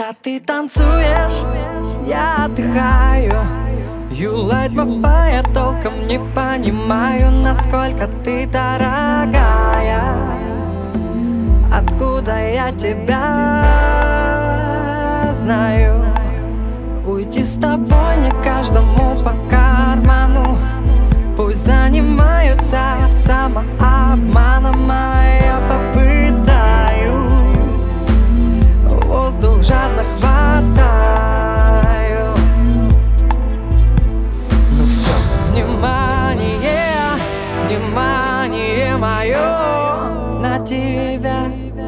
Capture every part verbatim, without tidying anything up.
Когда ты танцуешь, я отдыхаю. You light my fire, толком не понимаю, насколько ты дорогая. Откуда я тебя знаю? Уйти с тобой не каждому по карману. Пусть занимаются самообманом, а я попытаюсь. Воздух жадно хватаю. Ну все, внимание, внимание мое на тебя.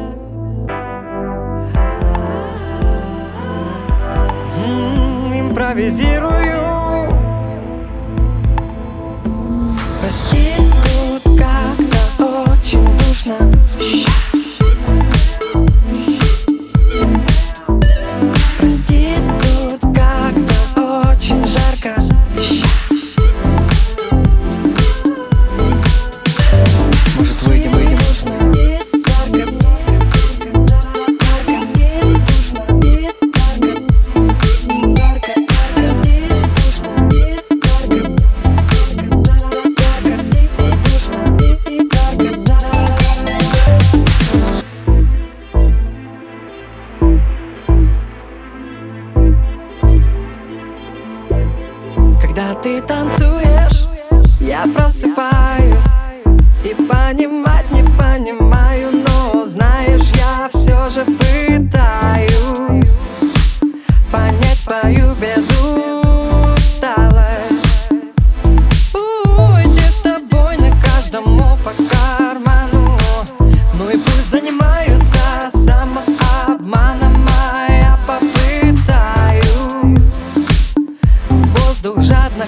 М-м, импровизирую. Прости, тут как-то очень душно. Прости, тут как-то очень жарко. Может, выйдем, выйдем? Когда ты танцуешь, я просыпаюсь. И понимать не понимаю, но знаешь, я все же пытаюсь понять твою безусталость. Уйти с тобой не каждому по карману. Ну и пусть занимаются самообманом, а я попытаюсь. Воздух жадно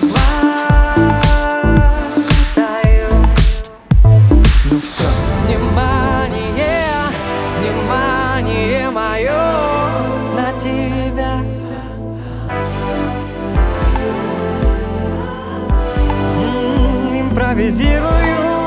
хватаю. Ну все, внимание, внимание мое на тебя. М-м, импровизирую.